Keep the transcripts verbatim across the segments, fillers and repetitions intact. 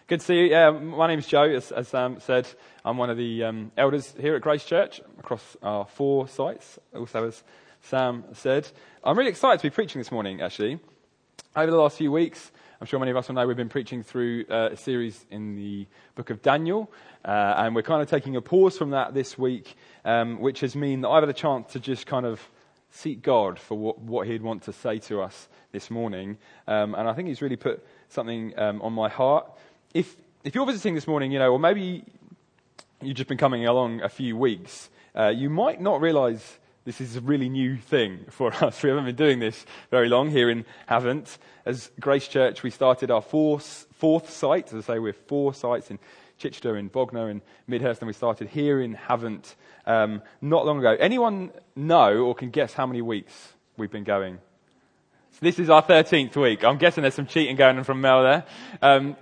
Good to see you. Yeah, my name's Joe. As, as Sam said, I'm one of the um, elders here at Grace Church across our four sites. Also, as Sam said, I'm really excited to be preaching this morning, actually. Over the last few weeks, I'm sure many of us will know we've been preaching through uh, a series in the book of Daniel, uh, and we're kind of taking a pause from that this week, um, which has meant that I've had a chance to just kind of seek God for what, what he'd want to say to us this morning, um, and I think he's really put something um, on my heart. If if you're visiting this morning, you know, or maybe you've just been coming along a few weeks, uh, you might not realise this is a really new thing for us. We haven't been doing this very long here in Havant. As Grace Church, we started our fourth, fourth site. As I say, we're four sites in Chichester, in Bognor, in Midhurst, and we started here in Havant um, not long ago. Anyone know or can guess how many weeks we've been going? So this is our thirteenth week. I'm guessing there's some cheating going on from Mel there. Um,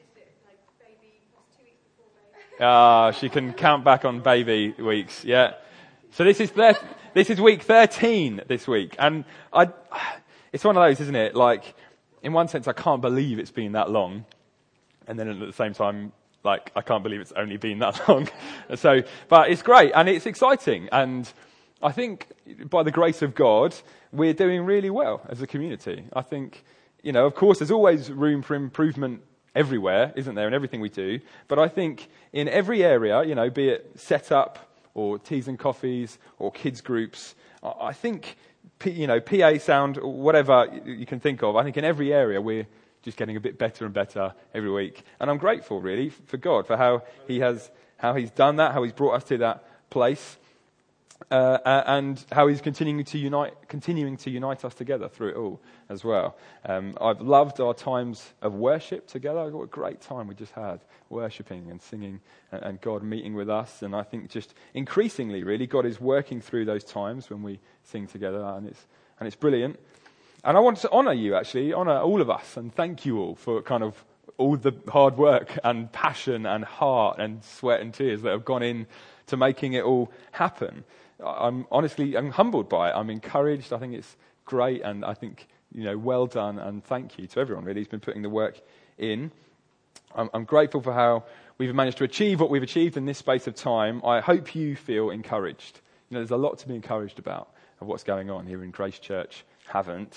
Ah, uh, she can count back on baby weeks, yeah. So this is thir- this is week thirteen this week, and I, it's one of those, isn't it? Like, in one sense, I can't believe it's been that long, and then at the same time, like, I can't believe it's only been that long. So, but it's great and it's exciting, and I think by the grace of God, we're doing really well as a community. I think, you know, of course, there's always room for improvement everywhere, isn't there, in everything we do. But I think in every area, you know, be it set up or teas and coffees or kids groups, I think, P, you know, P A sound, whatever you can think of, I think in every area we're just getting a bit better and better every week. And I'm grateful, really, for God, for how he has, how he's done that, how he's brought us to that place. Uh, and how he's continuing to unite, continuing to unite us together through it all as well. Um, I've loved our times of worship together. What a great time we just had, worshipping and singing, and, and God meeting with us. And I think just increasingly, really, God is working through those times when we sing together, and it's and it's brilliant. And I want to honour you, actually, honour all of us, and thank you all for kind of all the hard work and passion and heart and sweat and tears that have gone in to making it all happen. I'm honestly, I'm humbled by it. I'm encouraged. I think it's great, and I think, you know, well done, and thank you to everyone, really, who's been putting the work in. I'm, I'm grateful for how we've managed to achieve what we've achieved in this space of time. I hope you feel encouraged. You know, there's a lot to be encouraged about of what's going on here in Grace Church Havant.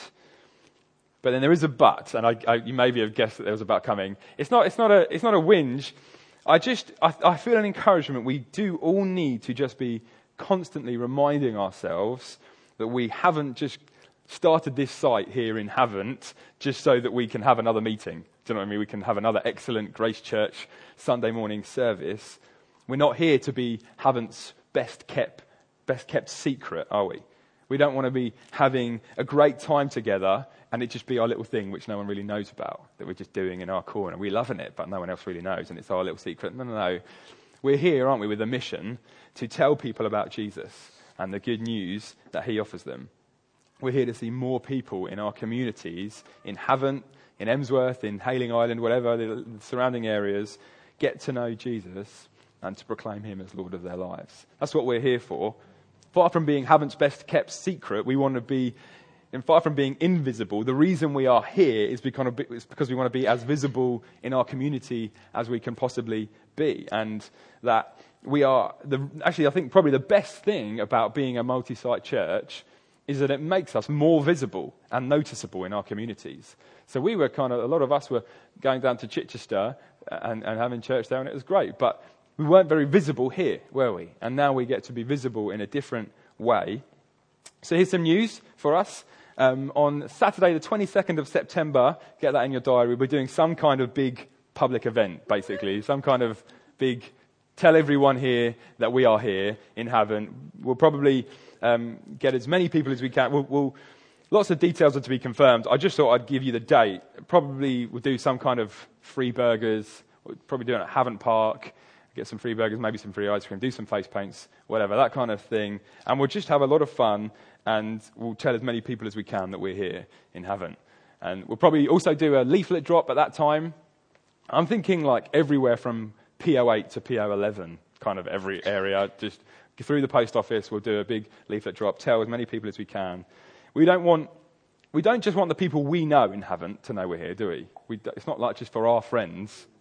But then there is a but, and I, I, you maybe have guessed that there was a but coming. It's not, it's not a, it's not a whinge. I just, I, I feel an encouragement. We do all need to just be constantly reminding ourselves that we haven't just started this site here in Havant just so that we can have another meeting. Do you know what I mean? We can have another excellent Grace Church Sunday morning service. We're not here to be Havant's best kept, best kept secret, are we? We don't want to be having a great time together and it just be our little thing which no one really knows about, that we're just doing in our corner. We're loving it, but no one else really knows, and it's our little secret. No, no, no. We're here, aren't we, with a mission to tell people about Jesus and the good news that he offers them. We're here to see more people in our communities, in Havant, in Emsworth, in Hayling Island, whatever, the surrounding areas, get to know Jesus and to proclaim him as Lord of their lives. That's what we're here for. Far from being Havant's best kept secret, we want to be, and far from being invisible, the reason we are here is because we want to be as visible in our community as we can possibly be. And that we are, the, actually I think probably the best thing about being a multi-site church is that it makes us more visible and noticeable in our communities. So we were kind of, a lot of us were going down to Chichester and, and having church there, and it was great. But we weren't very visible here, were we? And now we get to be visible in a different way. So here's some news for us. Um, on Saturday, the twenty-second of September, get that in your diary, we're doing some kind of big public event, basically. Some kind of big, tell everyone here that we are here in Havant. We'll probably um, get as many people as we can. We'll, we'll, lots of details are to be confirmed. I just thought I'd give you the date. Probably we'll do some kind of free burgers. We'll probably do it at Havant Park. Get some free burgers, maybe some free ice cream, do some face paints, whatever, that kind of thing. And we'll just have a lot of fun, and we'll tell as many people as we can that we're here in Havant. And we'll probably also do a leaflet drop at that time. I'm thinking like everywhere from P O eight to P O eleven, kind of every area. Just through the post office, we'll do a big leaflet drop, tell as many people as we can. We don't want, we don't just want the people we know in Havant to know we're here, do we? we it's not like just for our friends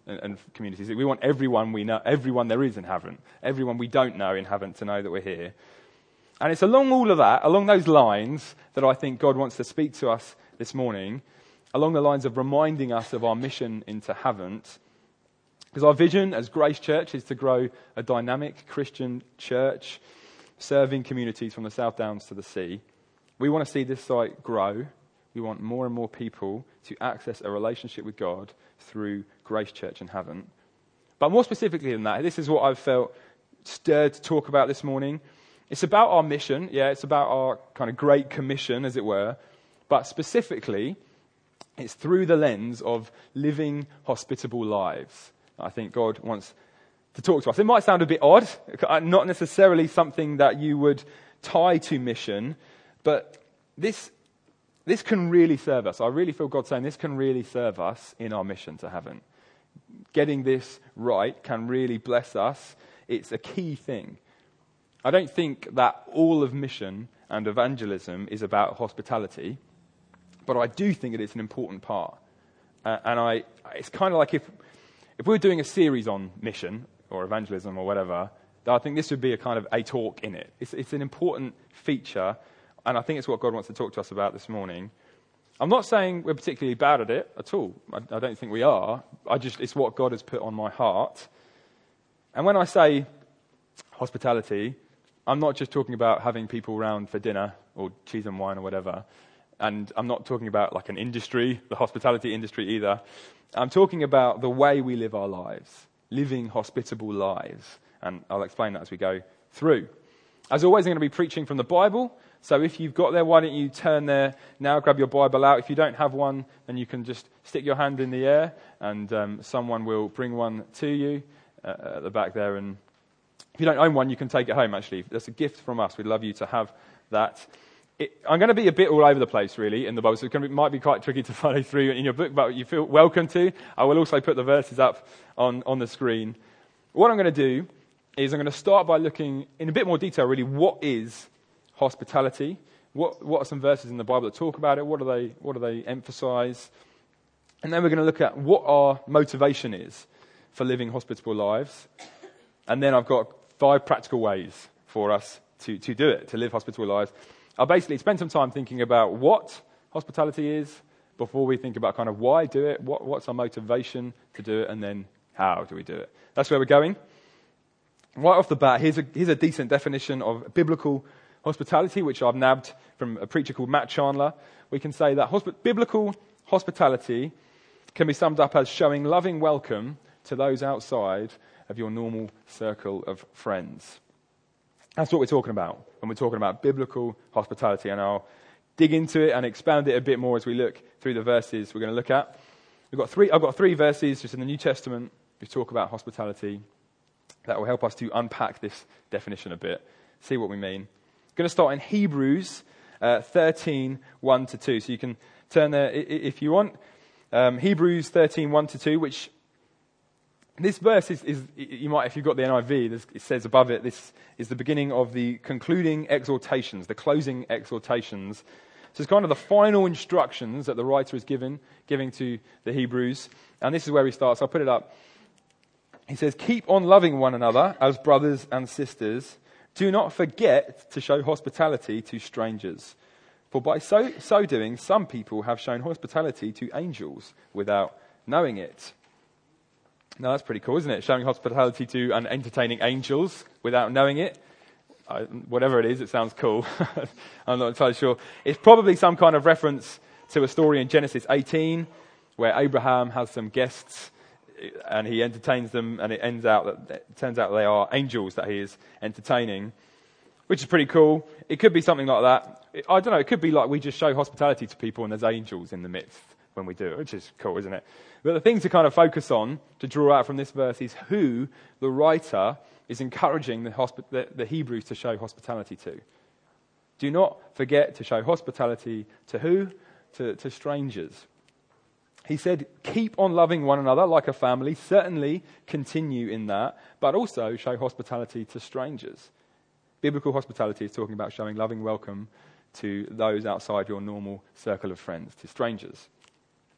and, and communities. We want everyone we know, everyone there is in heaven, everyone we don't know in heaven to know that we're here. And it's along all of that, along those lines, that I think God wants to speak to us this morning, along the lines of reminding us of our mission into heaven. Because our vision as Grace Church is to grow a dynamic Christian church, serving communities from the South Downs to the sea. We want to see this site grow. We want more and more people to access a relationship with God through Grace Church in heaven. But more specifically than that, this is what I've felt stirred to talk about this morning. It's about our mission, yeah, it's about our kind of great commission, as it were, but specifically, it's through the lens of living hospitable lives. I think God wants to talk to us. It might sound a bit odd, not necessarily something that you would tie to mission, but this this can really serve us. I really feel God saying this can really serve us in our mission to heaven. Getting this right can really bless us. It's a key thing. I don't think that all of mission and evangelism is about hospitality, but I do think it is an important part. Uh, and I, it's kind of like if if we were doing a series on mission or evangelism or whatever, I think this would be a kind of a talk in it. It's, it's an important feature, and I think it's what God wants to talk to us about this morning. I'm not saying we're particularly bad at it at all. I, I don't think we are. I just it's what God has put on my heart. And when I say hospitality, I'm not just talking about having people round for dinner or cheese and wine or whatever. And I'm not talking about like an industry, the hospitality industry either. I'm talking about the way we live our lives, living hospitable lives. And I'll explain that as we go through. As always, I'm going to be preaching from the Bible. So if you've got there, why don't you turn there now, grab your Bible out. If you don't have one, then you can just stick your hand in the air and um, someone will bring one to you uh, at the back there. And if you don't own one, you can take it home, actually. That's a gift from us. We'd love you to have that. It, I'm going to be a bit all over the place, really, in the Bible, so it might be quite tricky to follow through in your book, but you feel welcome to. I will also put the verses up on, on the screen. What I'm going to do is I'm going to start by looking in a bit more detail, really, what is hospitality? What, what are some verses in the Bible that talk about it? What do they, what do they emphasize? And then we're going to look at what our motivation is for living hospitable lives. And then I've got five practical ways for us to, to do it, to live hospitable lives. I'll basically spend some time thinking about what hospitality is before we think about kind of why do it, what, what's our motivation to do it, and then how do we do it. That's where we're going. Right off the bat, here's a, here's a decent definition of biblical hospitality, which I've nabbed from a preacher called Matt Chandler. We can say that hospi- biblical hospitality can be summed up as showing loving welcome to those outside of your normal circle of friends. That's what we're talking about when we're talking about biblical hospitality, and I'll dig into it and expound it a bit more as we look through the verses we're going to look at. We've got three. I've got three verses just in the New Testament which talk about hospitality that will help us to unpack this definition a bit, see what we mean. I'm going to start in Hebrews uh, thirteen, one to two. So you can turn there if you want. Um, Hebrews thirteen, one to two, which this verse is, is, you might, if you've got the N I V, it says above it, this is the beginning of the concluding exhortations, the closing exhortations. So it's kind of the final instructions that the writer is given, giving to the Hebrews. And this is where he starts. I'll put it up. He says, keep on loving one another as brothers and sisters. Do not forget to show hospitality to strangers. For by so, so doing, some people have shown hospitality to angels without knowing it. Now that's pretty cool, isn't it? Showing hospitality to and entertaining angels without knowing it. Uh, whatever it is, it sounds cool. I'm not entirely sure. It's probably some kind of reference to a story in Genesis eighteen where Abraham has some guests and he entertains them, and it ends out that it turns out they are angels that he is entertaining, which is pretty cool. It could be something like that. It, I don't know. It could be like we just show hospitality to people and there's angels in the midst when we do it, which is cool, isn't it? But the thing to kind of focus on, to draw out from this verse, is who the writer is encouraging the, hospi- the, the Hebrews to show hospitality to. Do not forget to show hospitality to who? To, to strangers. He said, keep on loving one another like a family. Certainly continue in that, but also show hospitality to strangers. Biblical hospitality is talking about showing loving welcome to those outside your normal circle of friends, to strangers.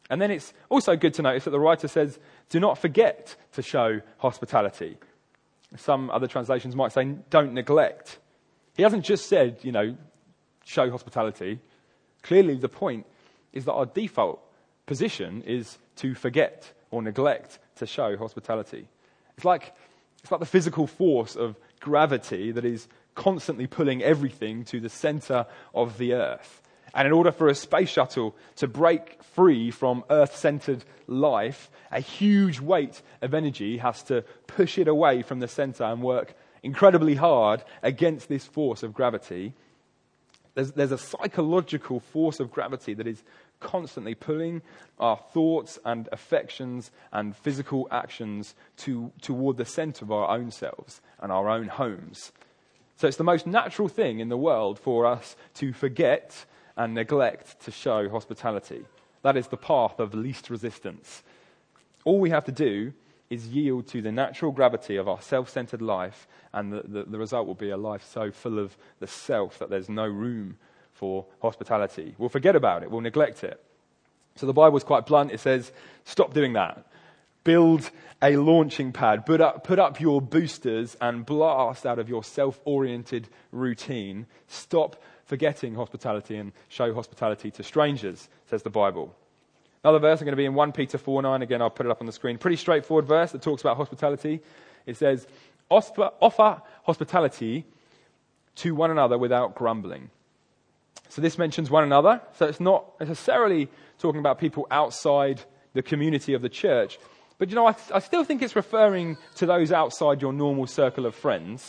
And then it's also good to notice that the writer says, do not forget to show hospitality. Some other translations might say, don't neglect. He hasn't just said, you know, show hospitality. Clearly the point is that our default position is to forget or neglect to show hospitality. It's like, it's like the physical force of gravity that is constantly pulling everything to the center of the earth. And in order for a space shuttle to break free from Earth-centered life, a huge weight of energy has to push it away from the center and work incredibly hard against this force of gravity. There's, there's a psychological force of gravity that is constantly pulling our thoughts and affections and physical actions to, toward the center of our own selves and our own homes. So it's the most natural thing in the world for us to forget and neglect to show hospitality. That is the path of least resistance. All we have to do is yield to the natural gravity of our self-centered life, and the, the, the result will be a life so full of the self that there's no room for hospitality. We'll forget about it. We'll neglect it. So the Bible's quite blunt. It says, stop doing that. Build a launching pad. Put up, put up your boosters and blast out of your self-oriented routine. Stop forgetting hospitality and show hospitality to strangers, says the Bible. Another verse are going to be in First Peter four nine. Again, I'll put it up on the screen. Pretty straightforward verse that talks about hospitality. It says, offer, offer hospitality to one another without grumbling. So this mentions one another. So it's not necessarily talking about people outside the community of the church. But, you know, I, I still think it's referring to those outside your normal circle of friends.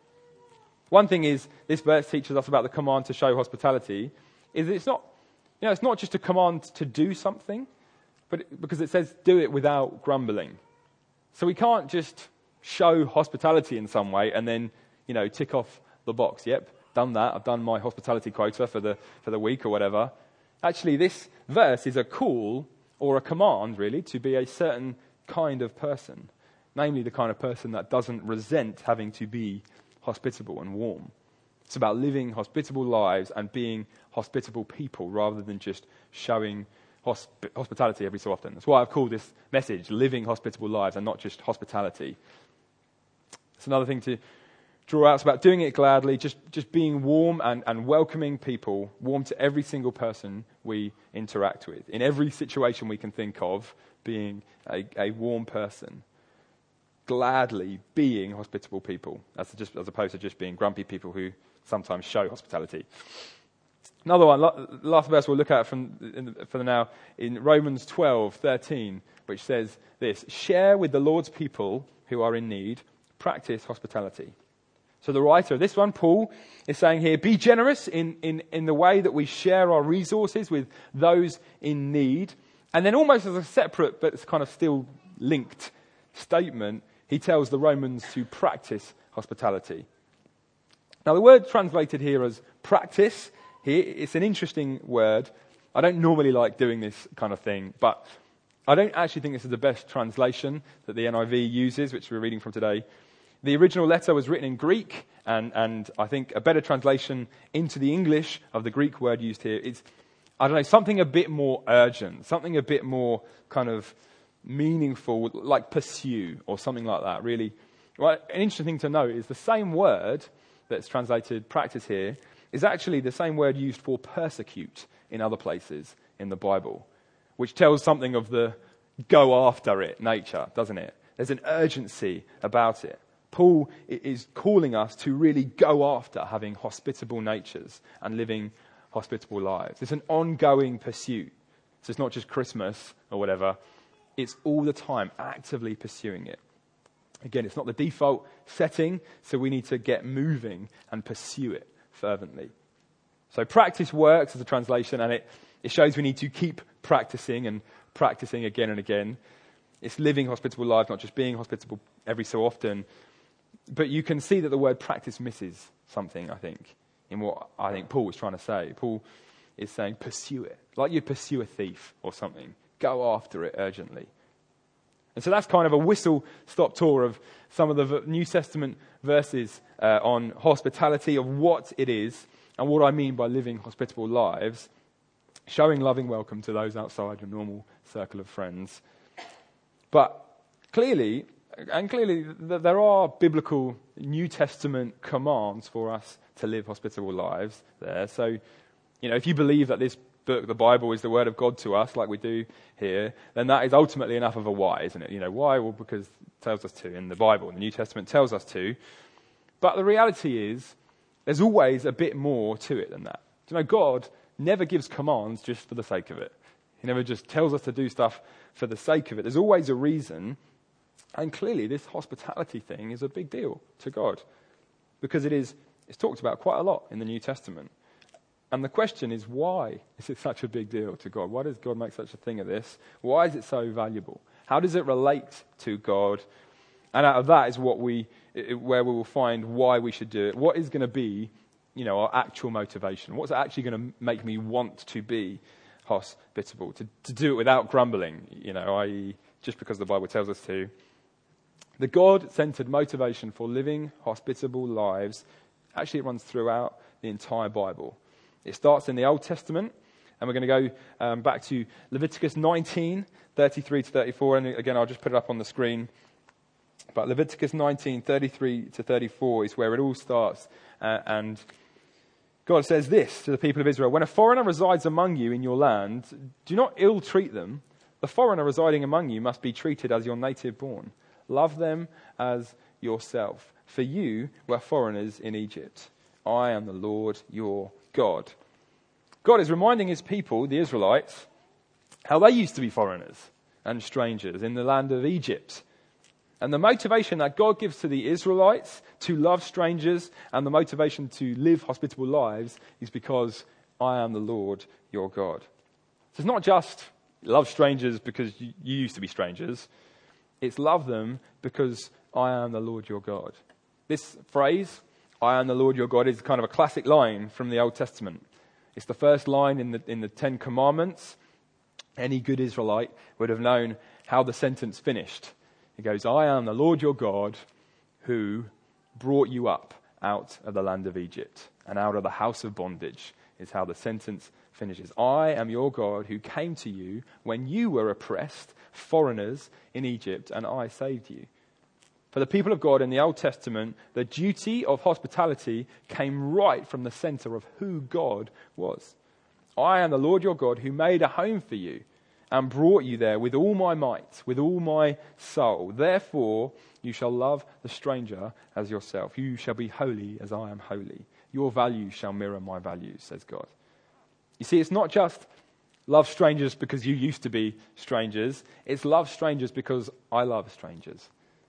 One thing is, this verse teaches us about the command to show hospitality, is it's not, you know, it's not just a command to do something, but it, because it says do it without grumbling. So we can't just show hospitality in some way and then, you know, tick off the box. Yep, done that. I've done my hospitality quota for the for the week or whatever. Actually, this verse is a call or a command, really, to be a certain kind of person, namely the kind of person that doesn't resent having to be hospitable and warm. It's about living hospitable lives and being hospitable people rather than just showing hosp- hospitality every so often. That's why I've called this message Living Hospitable Lives and not just hospitality. It's another thing to draw out. It's about doing it gladly, just, just being warm and, and welcoming people, warm to every single person we interact with. In every situation we can think of, being a, a warm person. Gladly being hospitable people, as, just, as opposed to just being grumpy people who sometimes show hospitality. Another one, last verse we'll look at from in, for the now, in Romans twelve thirteen, which says this: share with the Lord's people who are in need, practice hospitality. So the writer of this one, Paul, is saying here, be generous in, in, in the way that we share our resources with those in need. And then almost as a separate, but it's kind of still linked statement, he tells the Romans to practice hospitality. Now, the word translated here as practice, here, it's an interesting word. I don't normally like doing this kind of thing, but I don't actually think this is the best translation that the N I V uses, which we're reading from today. The original letter was written in Greek, and, and I think a better translation into the English of the Greek word used here is, I don't know, something a bit more urgent, something a bit more kind of meaningful, like pursue or something like that, really. Well, an interesting thing to note is the same word that's translated practice here is actually the same word used for persecute in other places in the Bible, which tells something of the go after it nature, doesn't it? There's an urgency about it. Paul is calling us to really go after having hospitable natures and living hospitable lives. It's an ongoing pursuit. So it's not just Christmas or whatever. It's all the time actively pursuing it. Again, it's not the default setting, so we need to get moving and pursue it fervently. So practice works as a translation, and it, it shows we need to keep practicing and practicing again and again. It's living hospitable lives, not just being hospitable every so often. But you can see that the word practice misses something, I think, in what I think Paul was trying to say. Paul is saying pursue it, like you pursue a thief or something. Go after it urgently. And so that's kind of a whistle-stop tour of some of the New Testament verses uh, on hospitality, of what it is and what I mean by living hospitable lives. showing loving welcome to those outside your normal circle of friends. But clearly, and clearly, th- there are biblical New Testament commands for us to live hospitable lives there. So, you know, if you believe that this book, the Bible, is the word of God to us, like we do here, then that is ultimately enough of a why, isn't it? You know, why? Well, because it tells us to in the Bible. The New Testament tells us to. But the reality is, there's always a bit more to it than that. Do you know, God never gives commands just for the sake of it. He never just tells us to do stuff for the sake of it. There's always a reason. And clearly, this hospitality thing is a big deal to God, because it is, it's talked about quite a lot in the New Testament. And the question is, why is it such a big deal to God? Why does God make such a thing of this? Why is it so valuable? How does it relate to God? And out of that is what we, where we will find why we should do it. What is going to be, you know, our actual motivation? What's actually going to make me want to be hospitable? To, to do it without grumbling, you know, that is, just because the Bible tells us to. The God-centered motivation for living hospitable lives, actually it runs throughout the entire Bible. It starts in the Old Testament, and we're going to go um, back to Leviticus nineteen, thirty-three to thirty-four, and again I'll just put it up on the screen. But Leviticus nineteen, thirty-three to thirty-four is where it all starts, uh, and God says this to the people of Israel: when a foreigner resides among you in your land, do not ill-treat them. The foreigner residing among you must be treated as your native born. Love them as yourself, for you were foreigners in Egypt. I am the Lord your God. God is reminding his people, the Israelites, how they used to be foreigners and strangers in the land of Egypt. And the motivation that God gives to the Israelites to love strangers and the motivation to live hospitable lives is because I am the Lord your God. So it's not just love strangers because you, you used to be strangers. It's love them because I am the Lord your God. This phrase, I am the Lord your God, is kind of a classic line from the Old Testament. It's the first line in the in the Ten Commandments. Any good Israelite would have known how the sentence finished. It goes, I am the Lord your God who brought you up out of the land of Egypt and out of the house of bondage, is how the sentence finishes. I am your God who came to you when you were oppressed, foreigners in Egypt, and I saved you. For the people of God in the Old Testament, the duty of hospitality came right from the center of who God was. I am the Lord your God who made a home for you and brought you there with all my might, with all my soul. Therefore, you shall love the stranger as yourself. You shall be holy as I am holy. Your values shall mirror my values, says God. You see, it's not just love strangers because you used to be strangers. It's love strangers because I love strangers.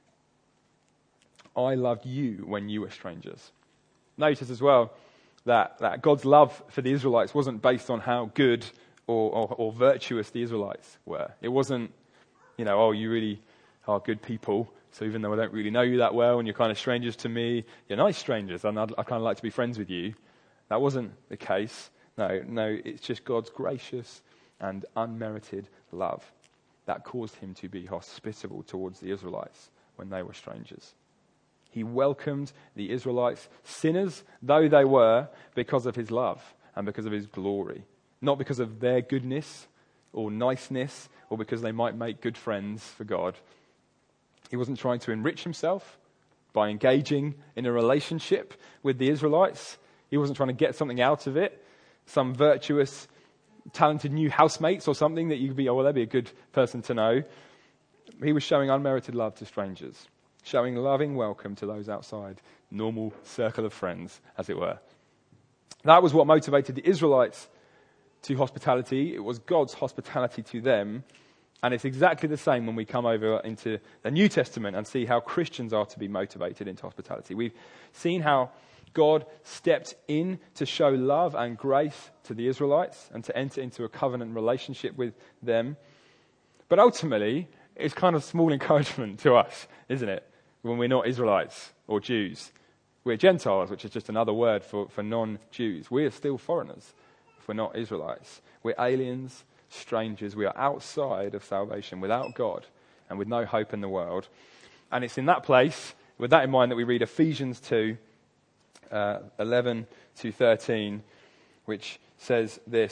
I loved you when you were strangers. Notice as well that, that God's love for the Israelites wasn't based on how good or, or, or virtuous the Israelites were. It wasn't, you know, oh, you really are good people, so even though I don't really know you that well and you're kind of strangers to me, you're nice strangers and I'd, I kind of like to be friends with you. That wasn't the case. No, no, it's just God's gracious and unmerited love that caused him to be hospitable towards the Israelites when they were strangers. He welcomed the Israelites, sinners though they were, because of his love and because of his glory. Not because of their goodness or niceness or because they might make good friends for God. He wasn't trying to enrich himself by engaging in a relationship with the Israelites. He wasn't trying to get something out of it, some virtuous, talented new housemates or something that you could be, oh, well, that'd be a good person to know. He was showing unmerited love to strangers, showing loving welcome to those outside, normal circle of friends, as it were. That was what motivated the Israelites to hospitality. It was God's hospitality to them. And it's exactly the same when we come over into the New Testament and see how Christians are to be motivated into hospitality. We've seen how God stepped in to show love and grace to the Israelites and to enter into a covenant relationship with them. But ultimately, it's kind of small encouragement to us, isn't it? When we're not Israelites or Jews. We're Gentiles, which is just another word for, for non-Jews. We are still foreigners if we're not Israelites. We're aliens, strangers. We are outside of salvation, without God and with no hope in the world. And it's in that place, with that in mind, that we read Ephesians two, uh, eleven to thirteen, which says this: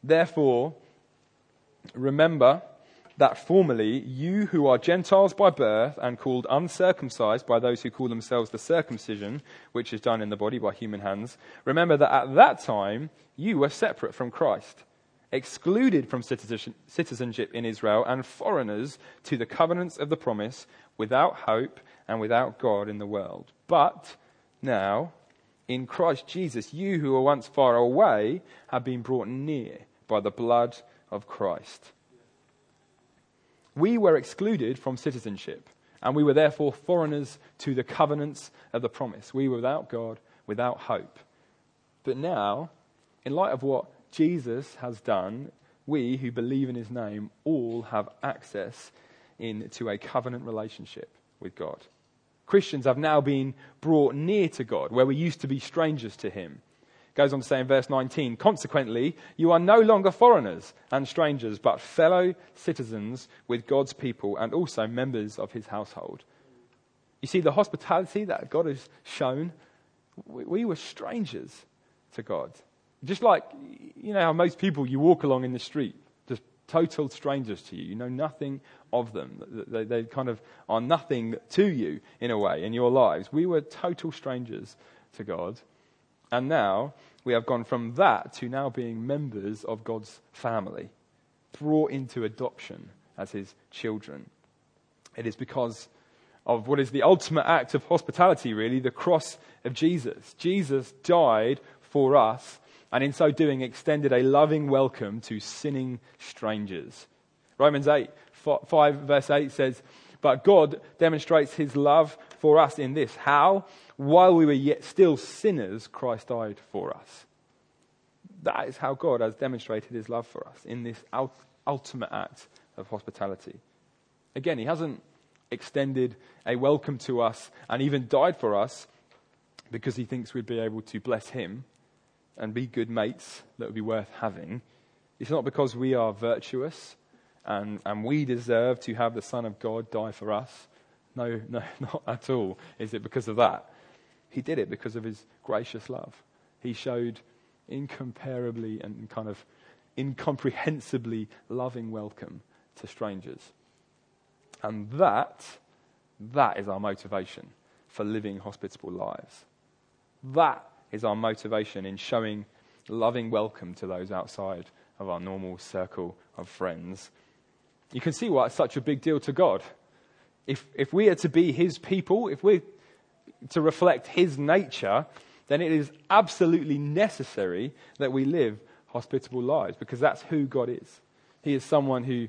Therefore, remember that formerly you who are Gentiles by birth and called uncircumcised by those who call themselves the circumcision, which is done in the body by human hands, remember that at that time you were separate from Christ, excluded from citizenship in Israel and foreigners to the covenants of the promise, without hope and without God in the world. But now, in Christ Jesus, you who were once far away have been brought near by the blood of Christ. We were excluded from citizenship, and we were therefore foreigners to the covenants of the promise. We were without God, without hope. But now, in light of what Jesus has done, we who believe in his name all have access into a covenant relationship with God. Christians have now been brought near to God, where we used to be strangers to him. It goes on to say in verse nineteen, consequently, you are no longer foreigners and strangers, but fellow citizens with God's people and also members of his household. You see, the hospitality that God has shown, we, we were strangers to God. Just like, you know how most people, you walk along in the street, just total strangers to you. You know nothing of them. They, they kind of are nothing to you in a way in your lives. We were total strangers to God. And now we have gone from that to now being members of God's family, brought into adoption as his children. It is because of what is the ultimate act of hospitality, really, the cross of Jesus. Jesus died for us, and in so doing extended a loving welcome to sinning strangers. Romans eight, five verse eight says, but God demonstrates his love for us in this. How? While we were yet still sinners, Christ died for us. That is how God has demonstrated his love for us in this ultimate act of hospitality. Again, he hasn't extended a welcome to us and even died for us because he thinks we'd be able to bless him and be good mates that would be worth having. It's not because we are virtuous and, and we deserve to have the Son of God die for us. No, no, not at all is it because of that. He did it because of his gracious love. He showed incomparably and kind of incomprehensibly loving welcome to strangers. And that, that is our motivation for living hospitable lives. That is our motivation in showing loving welcome to those outside of our normal circle of friends. You can see why it's such a big deal to God. If if we are to be his people, if we're to reflect his nature, then it is absolutely necessary that we live hospitable lives, because that's who God is. He is someone who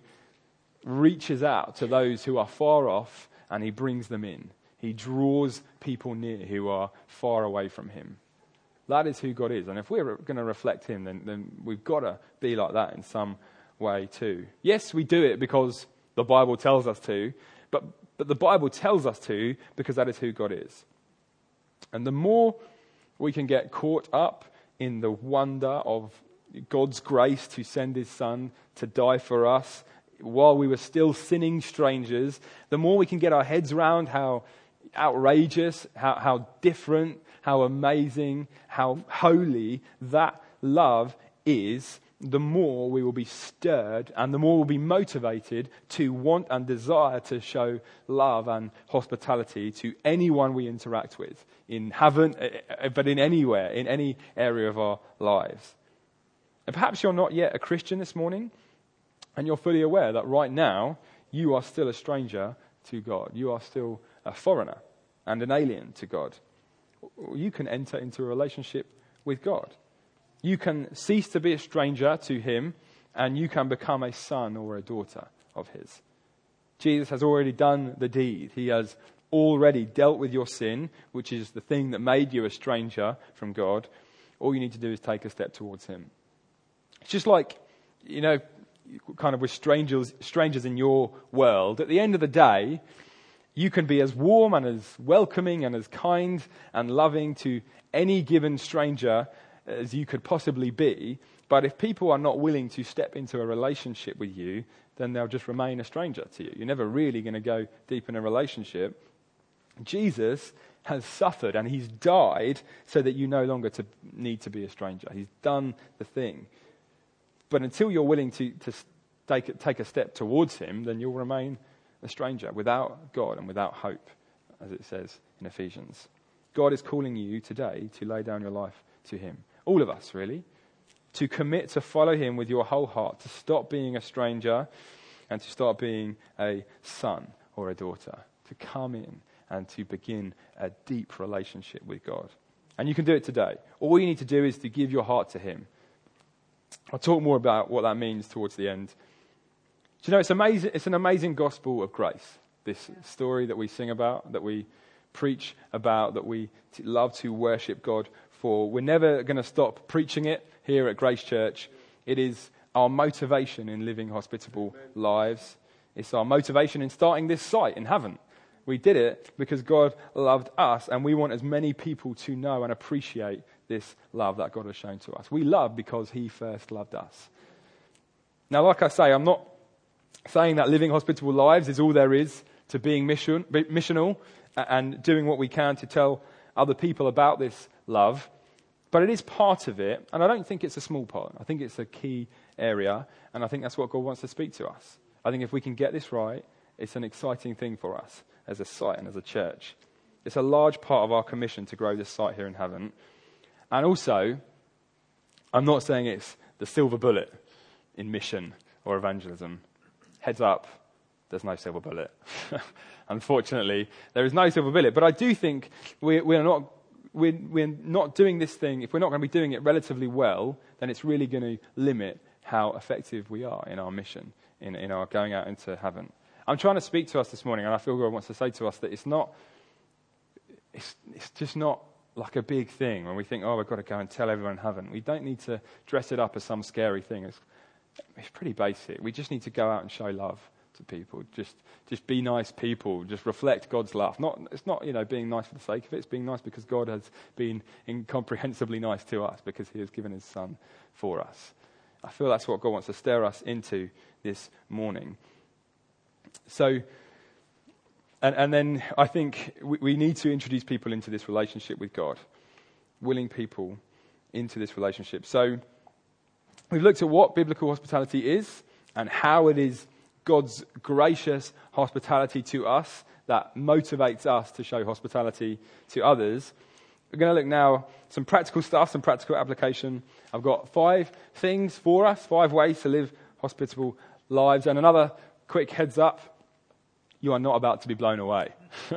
reaches out to those who are far off and he brings them in. He draws people near who are far away from him. That is who God is. And if we're going to reflect him, then, then we've got to be like that in some way too. Yes, we do it because the Bible tells us to, but, but the Bible tells us to because that is who God is. And the more we can get caught up in the wonder of God's grace to send his Son to die for us while we were still sinning strangers, the more we can get our heads around how outrageous, how, how different, how amazing, how holy that love is, the more we will be stirred and the more we'll be motivated to want and desire to show love and hospitality to anyone we interact with, in heaven, but in anywhere, in any area of our lives. And perhaps you're not yet a Christian this morning, and you're fully aware that right now you are still a stranger to God. You are still a foreigner and an alien to God. You can enter into a relationship with God. You can cease to be a stranger to him, and you can become a son or a daughter of his. Jesus has already done the deed. He has already dealt with your sin, which is the thing that made you a stranger from God. All you need to do is take a step towards him. It's just like, you know, kind of with strangers, strangers in your world. At the end of the day, you can be as warm and as welcoming and as kind and loving to any given stranger as you could possibly be. But if people are not willing to step into a relationship with you, then they'll just remain a stranger to you. You're never really going to go deep in a relationship. Jesus has suffered and he's died so that you no longer to need to be a stranger. He's done the thing. But until you're willing to, to take, take a step towards him, then you'll remain a stranger without God and without hope, as it says in Ephesians. God is calling you today to lay down your life to him. All of us, really. To commit to follow him with your whole heart, to stop being a stranger and to start being a son or a daughter, to come in and to begin a deep relationship with God. And you can do it today. All you need to do is to give your heart to him. I'll talk more about what that means towards the end. Do you know, it's amazing. It's an amazing gospel of grace, this story that we sing about, that we preach about, that we t- love to worship God for. We're never going to stop preaching it here at Grace Church. It is our motivation in living hospitable lives. It's our motivation in starting this site in Havant. We did it because God loved us, and we want as many people to know and appreciate this love that God has shown to us. We love because he first loved us. Now, like I say, I'm not saying that living hospitable lives is all there is to being mission, missional and doing what we can to tell other people about this love. But it is part of it, and I don't think it's a small part. I think it's a key area, and I think that's what God wants to speak to us. I think if we can get this right, it's an exciting thing for us as a site and as a church. It's a large part of our commission to grow this site here in Havant. And also, I'm not saying it's the silver bullet in mission or evangelism. Heads up, there's no silver bullet. Unfortunately, there is no silver bullet. But I do think we're, we're not we're, we're not doing this thing. If we're not going to be doing it relatively well, then it's really going to limit how effective we are in our mission, in, in our going out into Havant. I'm trying to speak to us this morning, and I feel God wants to say to us that it's not. It's, it's just not like a big thing when we think, oh, we've got to go and tell everyone in Havant. We don't need to dress it up as some scary thing. It's, it's pretty basic. We just need to go out and show love to people. Just just be nice people. Just reflect God's love. Not It's not, you know, being nice for the sake of it. It's being nice because God has been incomprehensibly nice to us because he has given his son for us. I feel that's what God wants to stir us into this morning. So, and, and then I think we, we need to introduce people into this relationship with God. Willing people into this relationship. So, we've looked at what biblical hospitality is and how it is God's gracious hospitality to us that motivates us to show hospitality to others. We're going to look now some practical stuff, some practical application. I've got five things for us, five ways to live hospitable lives. And another quick heads up, you are not about to be blown away.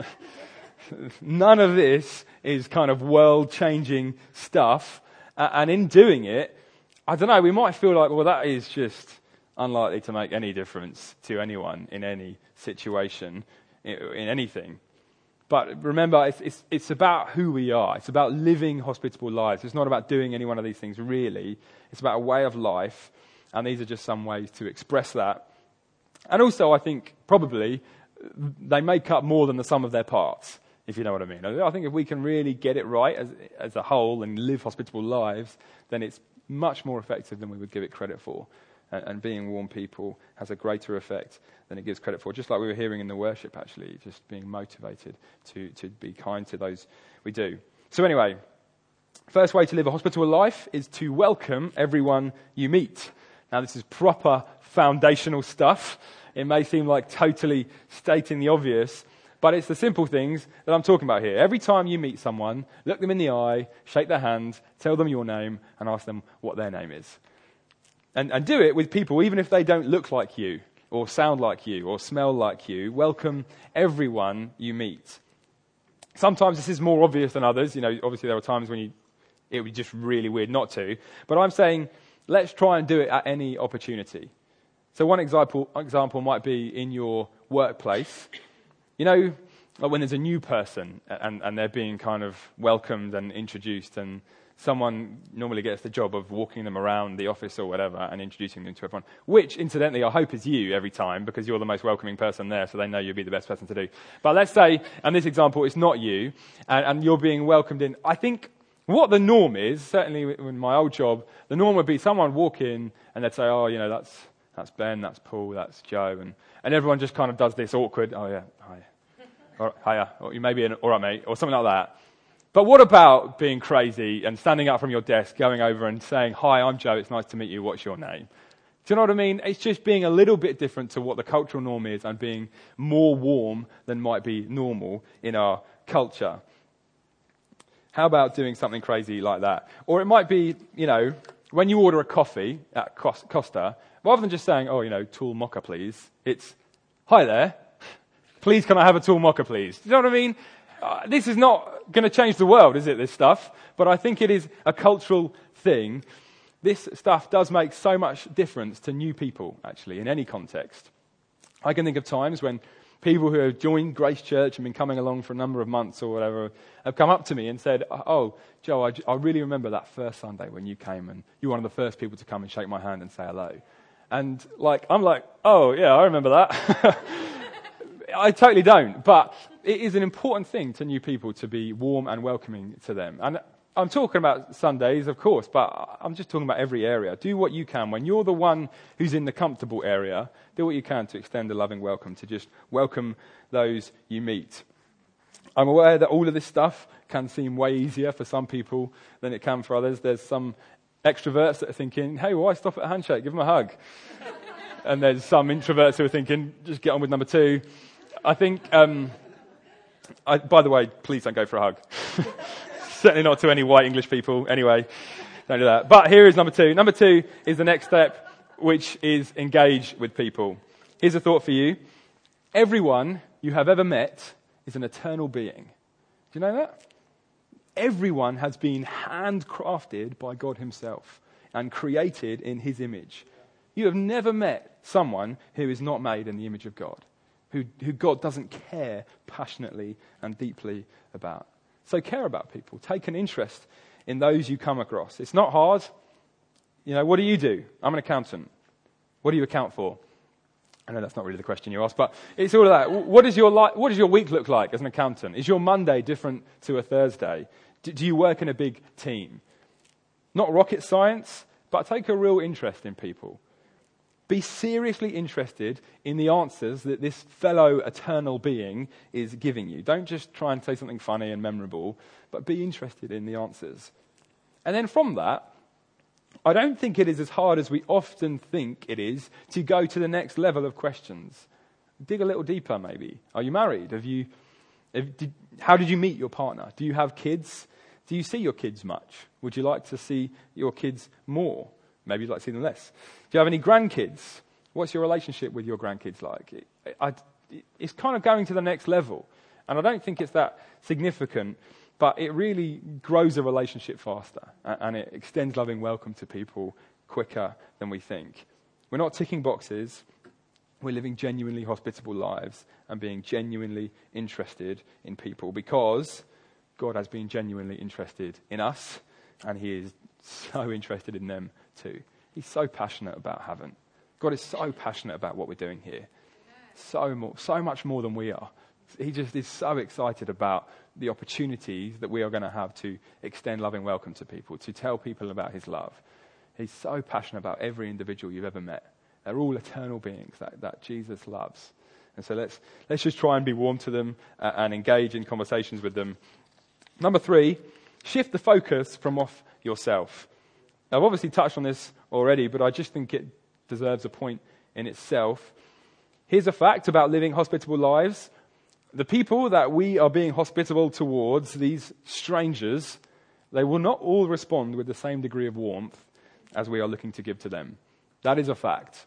None of this is kind of world-changing stuff. Uh, and in doing it, I don't know, we might feel like, well, that is just unlikely to make any difference to anyone in any situation, in, in anything. But remember, it's, it's, it's about who we are. It's about living hospitable lives. It's not about doing any one of these things, really. It's about a way of life, and these are just some ways to express that. And also, I think, probably, they make up more than the sum of their parts, if you know what I mean. I think if we can really get it right as, as a whole and live hospitable lives, then it's much more effective than we would give it credit for. And, and being warm people has a greater effect than it gives credit for. Just like we were hearing in the worship, actually, just being motivated to, to be kind to those we do. So anyway, first way to live a hospitable life is to welcome everyone you meet. Now, this is proper foundational stuff. It may seem like totally stating the obvious, but it's the simple things that I'm talking about here. Every time you meet someone, look them in the eye, shake their hand, tell them your name, and ask them what their name is. And, and do it with people, even if they don't look like you, or sound like you, or smell like you. Welcome everyone you meet. Sometimes this is more obvious than others. You know, obviously there are times when you, it would be just really weird not to. But I'm saying, let's try and do it at any opportunity. So one example example might be in your workplace. You know, like when there's a new person and, and they're being kind of welcomed and introduced, and someone normally gets the job of walking them around the office or whatever and introducing them to everyone, which incidentally I hope is you every time because you're the most welcoming person there, so they know you'll be the best person to do. But let's say, and this example, it's not you, and, and you're being welcomed in. I think what the norm is, certainly in my old job, the norm would be someone walk in and they'd say, oh, you know, that's that's Ben, that's Paul, that's Joe, and, and everyone just kind of does this awkward, oh yeah, hi, or, hiya, or you may be an all right mate, or something like that. But what about being crazy and standing up from your desk, going over and saying, "Hi, I'm Joe, it's nice to meet you, what's your name?" Do you know what I mean? It's just being a little bit different to what the cultural norm is and being more warm than might be normal in our culture. How about doing something crazy like that? Or it might be, you know, when you order a coffee at Costa, rather than just saying, "Oh, you know, tall mocha, please," it's, "Hi there, please can I have a tall mocha, please?" Do you know what I mean? Uh, this is not going to change the world, is it, this stuff? But I think it is a cultural thing. This stuff does make so much difference to new people, actually, in any context. I can think of times when people who have joined Grace Church and been coming along for a number of months or whatever have come up to me and said, "Oh, Joe, I, I really remember that first Sunday when you came and you were one of the first people to come and shake my hand and say hello." And like, I'm like, "Oh, yeah, I remember that." I totally don't, but it is an important thing to new people to be warm and welcoming to them. And I'm talking about Sundays, of course, but I'm just talking about every area. Do what you can. When you're the one who's in the comfortable area, do what you can to extend a loving welcome, to just welcome those you meet. I'm aware that all of this stuff can seem way easier for some people than it can for others. There's some extroverts that are thinking, "Hey, why stop at a handshake? Give them a hug." And there's some introverts who are thinking, "Just get on with number two." I think, um, I, by the way, please don't go for a hug. Certainly not to any white English people. Anyway, don't do that. But here is number two. Number two is the next step, which is engage with people. Here's a thought for you. Everyone you have ever met is an eternal being. Do you know that? Everyone has been handcrafted by God himself and created in his image. You have never met someone who is not made in the image of God, who, who God doesn't care passionately and deeply about. So care about people. Take an interest in those you come across. It's not hard. You know, what do you do? I'm an accountant. What do you account for? I know that's not really the question you asked, but it's all of that. What does your li- what does your week look like as an accountant? Is your Monday different to a Thursday? Do, do you work in a big team? Not rocket science, but take a real interest in people. Be seriously interested in the answers that this fellow eternal being is giving you. Don't just try and say something funny and memorable, but be interested in the answers. And then from that, I don't think it is as hard as we often think it is to go to the next level of questions. Dig a little deeper, maybe. Are you married? Have you? Have, did, how did you meet your partner? Do you have kids? Do you see your kids much? Would you like to see your kids more? Maybe you'd like to see them less. Do you have any grandkids? What's your relationship with your grandkids like? It, I, it's kind of going to the next level. And I don't think it's that significant, but it really grows a relationship faster. And it extends loving welcome to people quicker than we think. We're not ticking boxes. We're living genuinely hospitable lives and being genuinely interested in people because God has been genuinely interested in us and he is so interested in them too. He's so passionate about heaven. God is so passionate about what we're doing here. So more, so much more than we are. He just is so excited about the opportunities that we are going to have to extend loving welcome to people, to tell people about his love. He's so passionate about every individual you've ever met. They're all eternal beings that, that Jesus loves. And so let's let's just try and be warm to them uh, and engage in conversations with them. Number three, shift the focus from off yourself. I've obviously touched on this already, but I just think it deserves a point in itself. Here's a fact about living hospitable lives. The people that we are being hospitable towards, these strangers, they will not all respond with the same degree of warmth as we are looking to give to them. That is a fact.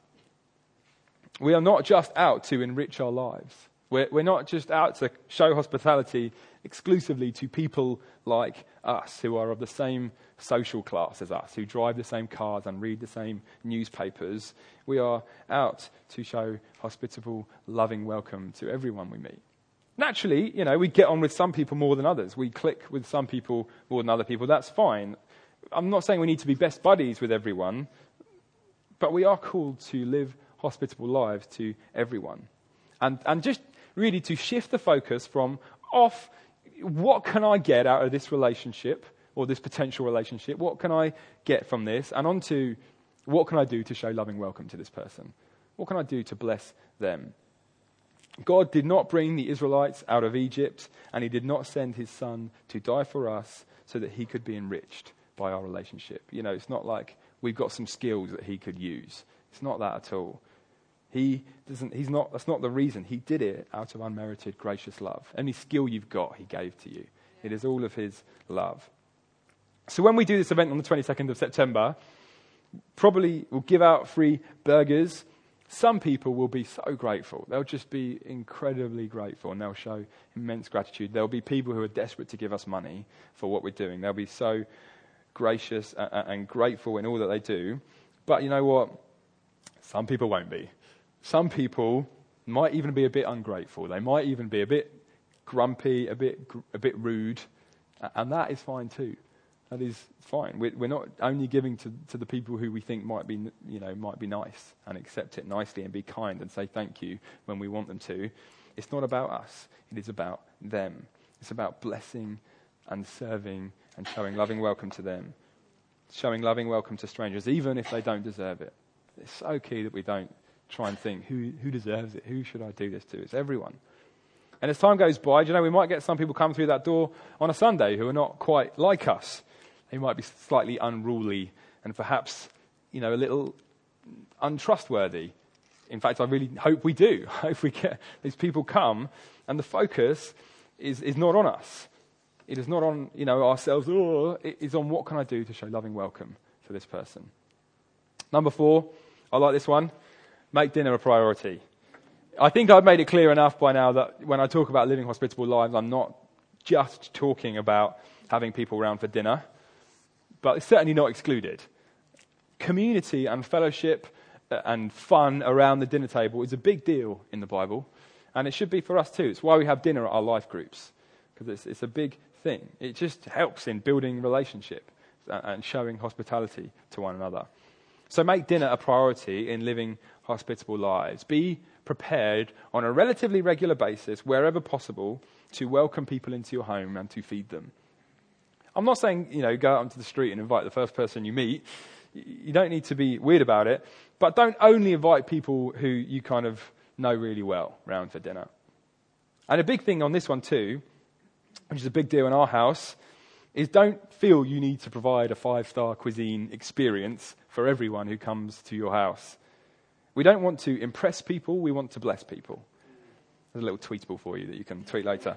We are not just out to enrich our lives. We're, we're not just out to show hospitality exclusively to people like us, who are of the same social class as us, who drive the same cars and read the same newspapers. We are out to show hospitable, loving welcome to everyone we meet. Naturally, you know, we get on with some people more than others. We click with some people more than other people. That's fine. I'm not saying we need to be best buddies with everyone, but we are called to live hospitable lives to everyone. And and just really to shift the focus from off, what can I get out of this relationship or this potential relationship? What can I get from this? And onto, what can I do to show loving welcome to this person? What can I do to bless them? God did not bring the Israelites out of Egypt, and he did not send his son to die for us so that he could be enriched by our relationship. You know, it's not like we've got some skills that he could use. It's not that at all. He doesn't, he's not, that's not the reason. He did it out of unmerited, gracious love. Any skill you've got, he gave to you. It is all of his love. So when we do this event on the twenty-second of September, probably we'll give out free burgers. Some people will be so grateful. They'll just be incredibly grateful, and they'll show immense gratitude. There'll be people who are desperate to give us money for what we're doing. They'll be so gracious and, and grateful in all that they do. But you know what? Some people won't be. Some people might even be a bit ungrateful. They might even be a bit grumpy, a bit a bit rude, and that is fine too. That is fine. We're, we're not only giving to, to the people who we think might be, you know, might be nice and accept it nicely and be kind and say thank you when we want them to. It's not about us. It is about them. It's about blessing and serving and showing loving welcome to them. Showing loving welcome to strangers, even if they don't deserve it. It's so key that we don't try and think, who who deserves it? Who should I do this to? It's everyone. And as time goes by, you know, we might get some people come through that door on a Sunday who are not quite like us. They might be slightly unruly and perhaps, you know, a little untrustworthy. In fact, I really hope we do. I hope we get these people come and the focus is, is not on us. It is not on, you know, ourselves. Oh, it is on what can I do to show loving welcome for this person. Number four, I like this one. Make dinner a priority. I think I've made it clear enough by now that when I talk about living hospitable lives, I'm not just talking about having people around for dinner, but it's certainly not excluded. Community and fellowship and fun around the dinner table is a big deal in the Bible, and it should be for us too. It's why we have dinner at our life groups, because it's, it's a big thing. It just helps in building relationship and showing hospitality to one another. So make dinner a priority in living hospitable lives. Be prepared on a relatively regular basis, wherever possible, to welcome people into your home and to feed them. I'm not saying, you know, go out onto the street and invite the first person you meet. You don't need to be weird about it, but don't only invite people who you kind of know really well round for dinner. And a big thing on this one too, which is a big deal in our house, is don't feel you need to provide a five-star cuisine experience for everyone who comes to your house. We don't want to impress people, we want to bless people. There's a little tweetable for you that you can tweet later.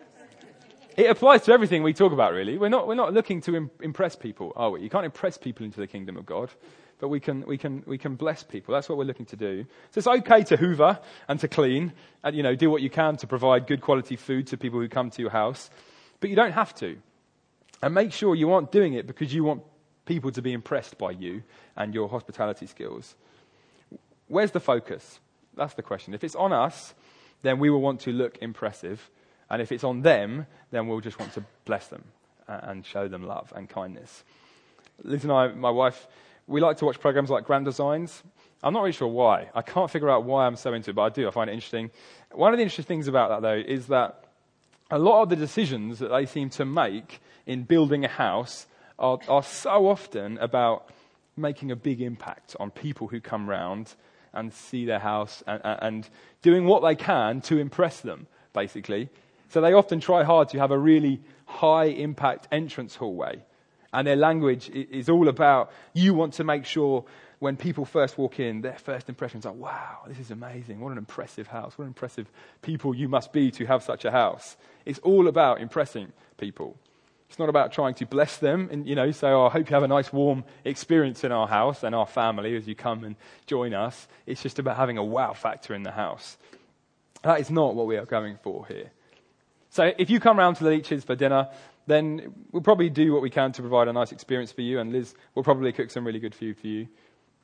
It applies to everything we talk about, really. We're not we're not looking to im- impress people, are we? You can't impress people into the kingdom of God, but we can we can we can bless people. That's what we're looking to do. So it's okay to hoover and to clean, and you know, do what you can to provide good quality food to people who come to your house, but you don't have to. And make sure you aren't doing it because you want people to be impressed by you and your hospitality skills. Where's the focus? That's the question. If it's on us, then we will want to look impressive. And if it's on them, then we'll just want to bless them and show them love and kindness. Liz and I, my wife, we like to watch programs like Grand Designs. I'm not really sure why. I can't figure out why I'm so into it, but I do. I find it interesting. One of the interesting things about that, though, is that a lot of the decisions that they seem to make in building a house are, are so often about making a big impact on people who come round and see their house and, and doing what they can to impress them, basically. So they often try hard to have a really high impact entrance hallway. And their language is all about, you want to make sure when people first walk in, their first impression is like, wow, this is amazing. What an impressive house. What impressive people you must be to have such a house. It's all about impressing people. It's not about trying to bless them and, you know, say, oh, I hope you have a nice warm experience in our house and our family as you come and join us. It's just about having a wow factor in the house. That is not what we are going for here. So if you come round to the Leeches for dinner, then we'll probably do what we can to provide a nice experience for you, and Liz will probably cook some really good food for you.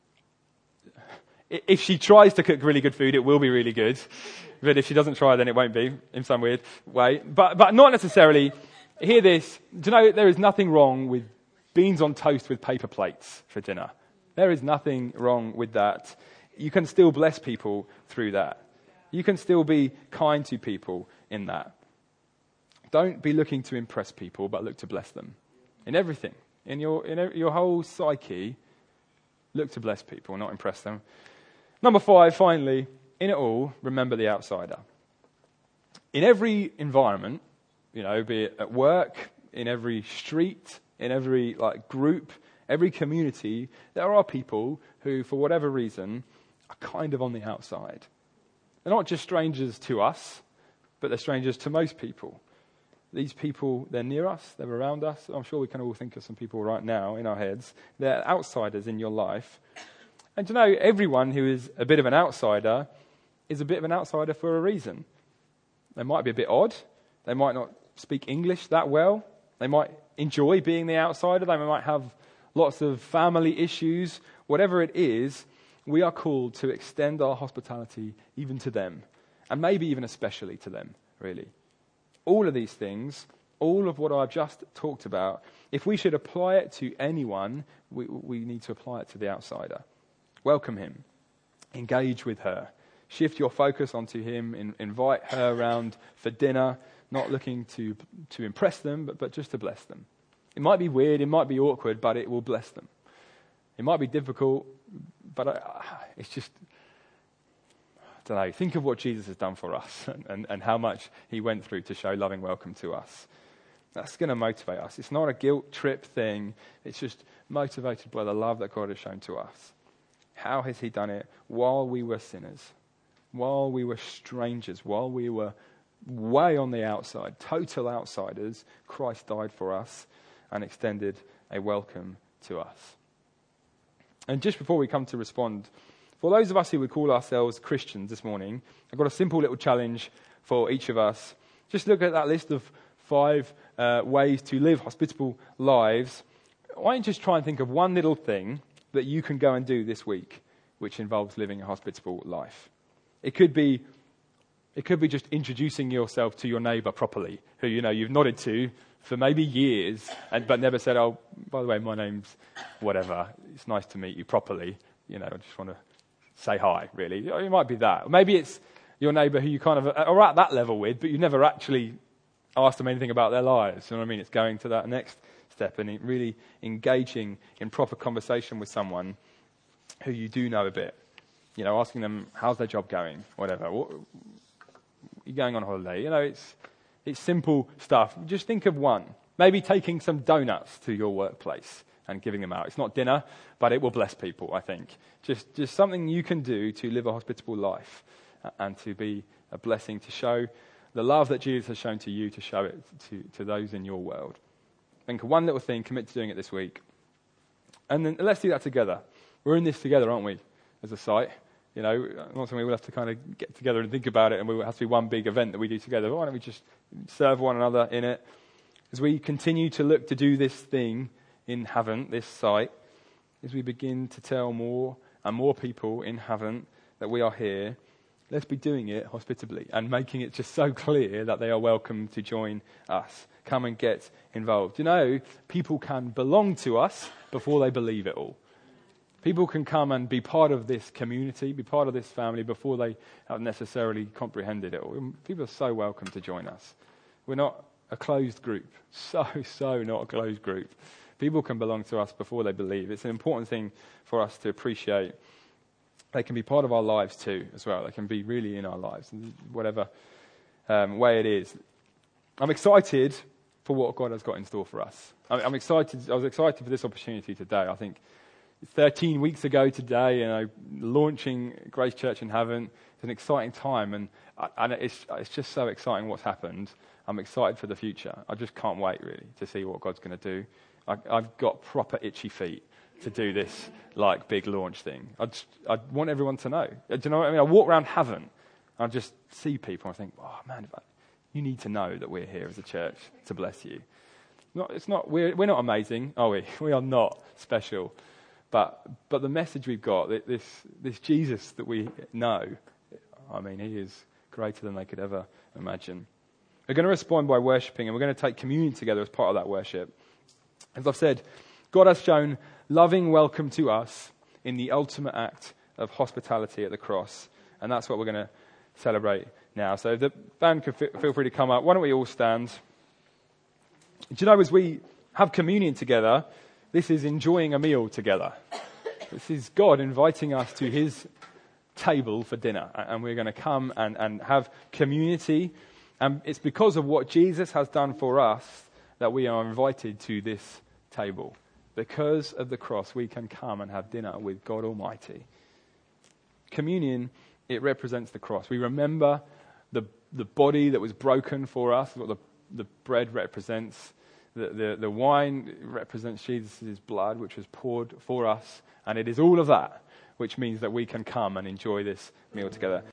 If she tries to cook really good food, it will be really good. But if she doesn't try, then it won't be in some weird way. But but not necessarily. Hear this. Do you know there is nothing wrong with beans on toast with paper plates for dinner? There is nothing wrong with that. You can still bless people through that. You can still be kind to people in that. Don't be looking to impress people, but look to bless them. In everything. In your in your whole psyche, look to bless people, not impress them. Number five, finally, in it all, remember the outsider. in every environment, you know, be it at work, in every street, in every like group, every community, there are people who, for whatever reason, are kind of on the outside. They're not just strangers to us, but they're strangers to most people. These people, they're near us, they're around us. I'm sure we can all think of some people right now in our heads. They're outsiders in your life. And you know, everyone who is a bit of an outsider is a bit of an outsider for a reason. They might be a bit odd. They might not speak English that well. They might enjoy being the outsider. They might have lots of family issues. Whatever it is, we are called to extend our hospitality even to them. And maybe even especially to them, really. All of these things, all of what I've just talked about, if we should apply it to anyone, we, we need to apply it to the outsider. Welcome him. Engage with her. Shift your focus onto him. In, invite her around for dinner, not looking to to impress them, but, but just to bless them. It might be weird, it might be awkward, but it will bless them. It might be difficult, but I, it's just... I don't know, think of what Jesus has done for us and, and, and how much he went through to show loving welcome to us. That's going to motivate us. It's not a guilt trip thing. It's just motivated by the love that God has shown to us. How has he done it? While we were sinners, while we were strangers, while we were way on the outside, total outsiders, Christ died for us and extended a welcome to us. And just before we come to respond, for those of us who would call ourselves Christians this morning, I've got a simple little challenge for each of us. Just look at that list of five uh, ways to live hospitable lives. Why don't you just try and think of one little thing that you can go and do this week which involves living a hospitable life. It could be it could be just introducing yourself to your neighbour properly, who you know you've nodded to for maybe years, and but never said, "Oh, by the way, my name's whatever. It's nice to meet you properly. You know, I just want to say hi, really." It might be that. Maybe it's your neighbour who you kind of are at that level with, but you've never actually asked them anything about their lives. You know what I mean? It's going to that next step and really engaging in proper conversation with someone who you do know a bit. You know, asking them, how's their job going? Whatever. What, you're going on holiday. You know, it's it's simple stuff. Just think of one. Maybe taking some donuts to your workplace and giving them out. It's not dinner, but it will bless people, I think. Just just something you can do to live a hospitable life and to be a blessing, to show the love that Jesus has shown to you, to show it to, to those in your world. Think of one little thing, commit to doing it this week. And then let's do that together. We're in this together, aren't we, as a site? You know, not something we'll have to kind of get together and think about it, and we will have to be one big event that we do together. Why don't we just serve one another in it? As we continue to look to do this thing in Havant, this site, as we begin to tell more and more people in Havant that we are here, let's be doing it hospitably and making it just so clear that they are welcome to join us. Come and get involved. You know, people can belong to us before they believe it all. People can come and be part of this community, be part of this family before they have necessarily comprehended it all. People are so welcome to join us. We're not a closed group. So, so not a closed group. People can belong to us before they believe. It's an important thing for us to appreciate. They can be part of our lives too, as well. They can be really in our lives, whatever um, way it is. I'm excited for what God has got in store for us. I'm, I'm excited. I was excited for this opportunity today. I think thirteen weeks ago today, you know, launching Grace Church in Havant. It's an exciting time, and and it's it's just so exciting what's happened. I'm excited for the future. I just can't wait really to see what God's going to do. I, I've got proper itchy feet to do this like big launch thing. I I want everyone to know. Do you know what I mean? I walk around Havant, I just see people, and I think, oh man, if I, you need to know that we're here as a church to bless you. Not, it's not we're we're not amazing, are we? We are not special. But but the message we've got, this this Jesus that we know, I mean, he is greater than they could ever imagine. We're going to respond by worshipping, and we're going to take communion together as part of that worship. As I've said, God has shown loving welcome to us in the ultimate act of hospitality at the cross, and that's what we're going to celebrate now. So the band can f- feel free to come up. Why don't we all stand? Do you know, as we have communion together, this is enjoying a meal together. This is God inviting us to his table for dinner. And we're going to come and, and have community And it's because of what Jesus has done for us that we are invited to this table. Because of the cross, we can come and have dinner with God Almighty. Communion, it represents the cross. We remember the the body that was broken for us, what the, the bread represents. The, the, the wine represents Jesus' blood, which was poured for us. And it is all of that, which means that we can come and enjoy this meal together.